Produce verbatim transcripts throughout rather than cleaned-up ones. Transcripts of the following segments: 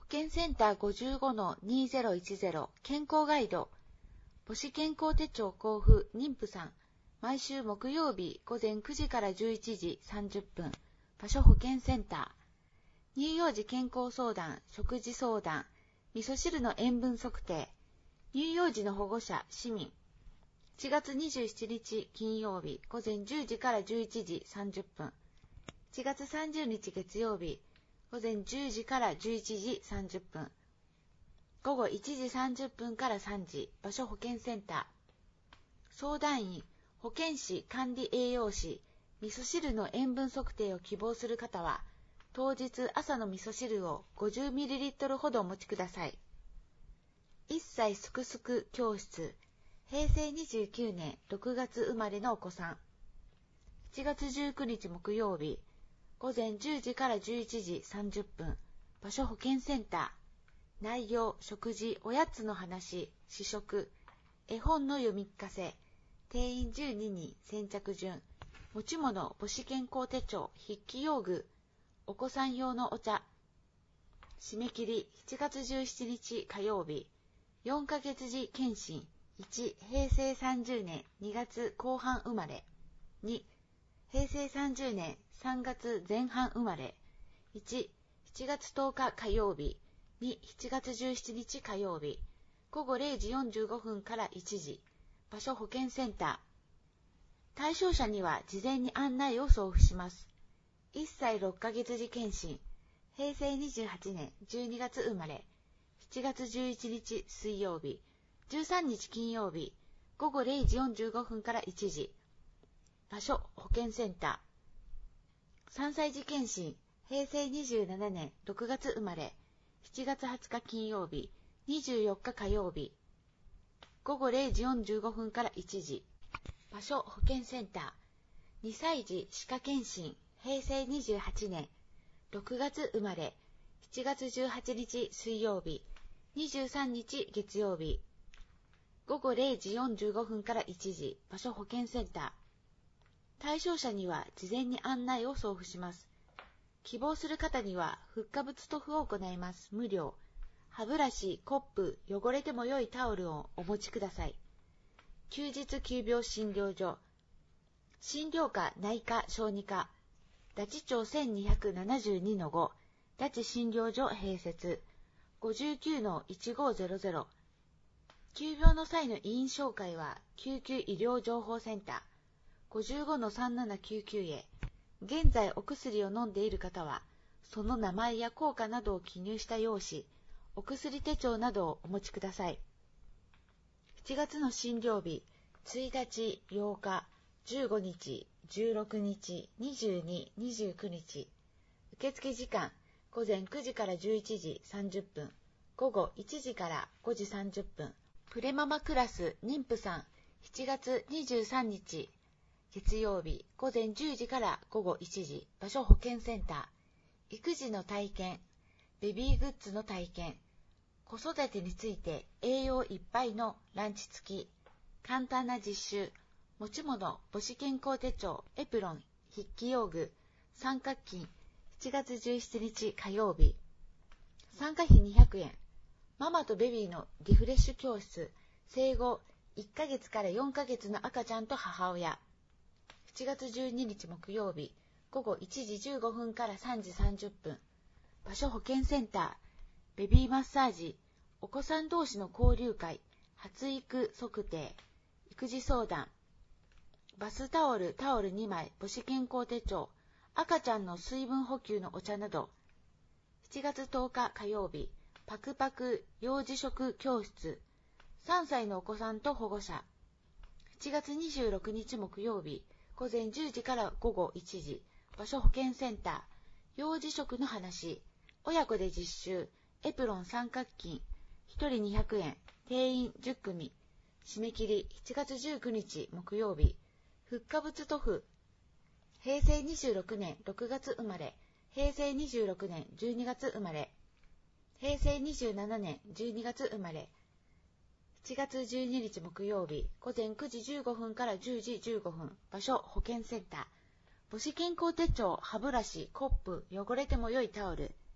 健センター ごじゅうごのにせんじゅう 健康ガイド母子健康手帳交付妊婦さん毎週木曜日午前くじからじゅういちじさんじゅっぷん場所保健センター乳幼児健康相談食事相談味噌汁の塩分測定乳幼児の保護者市民しちがつにじゅうしちにち金曜日午前じゅうじからじゅういちじさんじゅっぷんしちがつさんじゅうにち月曜日午前じゅうじからじゅういちじさんじゅっぷん午後いちじさんじゅっぷんからさんじ場所保健センター相談員保健師管理栄養士味噌汁の塩分測定を希望する方は当日朝の味噌汁を ごじゅうミリリットル ほどお持ちください。いっさいすくすく教室へいせいにじゅうきゅうねんろくがつ生まれのお子さんしちがつじゅうくにち木曜日午前じゅうじからじゅういちじさんじゅっぷん場所保健センター内容食事おやつの話試食絵本の読み聞かせ定員じゅうににん先着順持ち物母子健康手帳筆記用具お子さん用のお茶締め切りしちがつじゅうしちにち火曜日よんかげつじ検診いちへいせいさんじゅうねんにがつこう半生まれにへいせいさんじゅうねんさんがつぜん半生まれいち、しちがつとおか火曜日に、しちがつじゅうしちにち火曜日ごごれいじよんじゅうごふんからいちじ場所保健センター対象者には事前に案内を送付しますいっさいろっかげつじ検診へいせいにじゅうはちねんじゅうにがつ生まれしちがつじゅういちにち水曜日じゅうさんにち金曜日ごごれいじよんじゅうごふんからいちじ場所保健センターさんさいじ検診へいせいにじゅうななねんろくがつ生まれしちがつはつか金曜日にじゅうよっか火曜日ごごれいじよんじゅうごふんからいちじ場所保健センターにさいじ歯科検診へいせいにじゅうはちねんろくがつ生まれしちがつじゅうはちにち水曜日にじゅうさんにち月曜日ごごれいじよんじゅうごふんからいちじ場所保健センター対象者には事前に案内を送付します希望する方にはフッ化物塗布を行います無料歯ブラシコップ汚れても良いタオルをお持ちください休日急病診療所診療科内科小児科駄地町 せんにひゃくななじゅうにのご 駄地診療所併設 ごじゅうきゅうのいちごぜろぜろ 急病の際の委員紹介は救急医療情報センター ごじゅうごのさんななきゅうきゅう へ現在お薬を飲んでいる方はその名前や効果などを記入した用紙お薬手帳などをお持ちくださいしちがつの診療日ついたちようかじゅうごにちじゅうろくにちにじゅうに、にじゅうくにち受付時間午前くじからじゅういちじさんじゅっぷん午後いちじからごじさんじゅっぷんプレママクラス妊婦さんしちがつにじゅうさんにち月曜日午前じゅうじからごごいちじ場所保健センター育児の体験ベビーグッズの体験子育てについて栄養いっぱいのランチ付き簡単な実習持ち物母子健康手帳エプロン筆記用具参加金しちがつじゅうしちにち火曜日参加費にひゃくえんママとベビーのリフレッシュ教室生後いっかげつからよんかげつの赤ちゃんと母親しちがつじゅうににち木曜日ごごいちじじゅうごふんからさんじさんじゅっぷん場所保健センターベビーマッサージお子さん同士の交流会発育測定育児相談バスタオルタオルにまい母子健康手帳赤ちゃんの水分補給のお茶などしちがつとおか火曜日パクパク幼児食教室さんさいのお子さんと保護者しちがつにじゅうろくにち木曜日午前じゅうじからごごいちじ場所保健センター幼児食の話親子で実習エプロン三角巾ひとりにひゃくえん定員じゅっくみ締め切りしちがつじゅうくにち木曜日フッ化物塗布へいせいにじゅうろくねんろくがつ生まれへいせいにじゅうろくねんじゅうにがつ生まれへいせいにじゅうななねんじゅうにがつ生まれしちがつじゅうににち木曜日午前くじじゅうごふんからじゅうじじゅうごふん場所保健センター母子健康手帳歯ブラシコップ汚れても良いタオル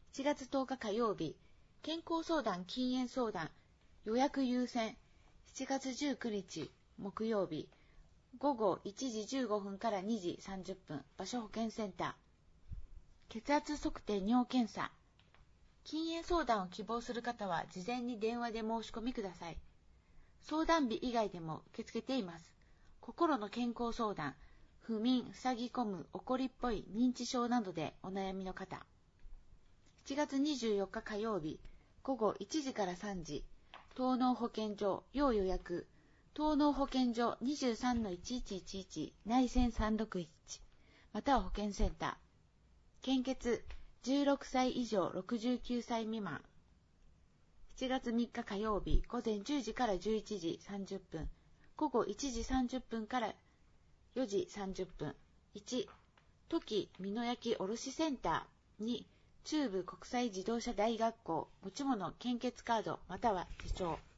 しちがつとおか火曜日、健康相談禁煙相談予約優先。しちがつじゅうくにち木曜日、ごごいちじじゅうごふんからにじさんじゅっぷん、場所保健センター。血圧測定尿検査。禁煙相談を希望する方は事前に電話で申し込みください。相談日以外でも受け付けています。心の健康相談、不眠、塞ぎ込む、怒りっぽい、認知症などでお悩みの方。しちがつにじゅうよっか火曜日、ごごいちじからさんじ、東農保健所、要予約、東農保健所 にじゅうさんのいちいちいちいち 内線さんろくいち、または保健センター。献血、じゅうろくさい以上ろくじゅうきゅうさい未満。しちがつみっか火曜日、午前じゅうじからじゅういちじさんじゅっぷん、ごごいちじさんじゅっぷんからよじさんじゅっぷん。いち、トキ美濃焼卸センター。に、中部国際自動車大学校持ち物献血カードまたは手帳。